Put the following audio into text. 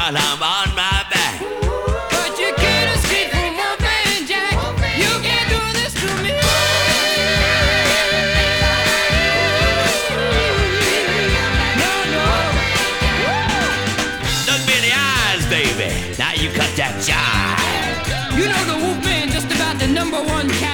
while I'm on my back. But you can't escape from Wolfman Jack. You can't do this to me. No, no. Look me in the eyes, baby. Now you cut that jive. You know the Wolfman just about the #1 cat.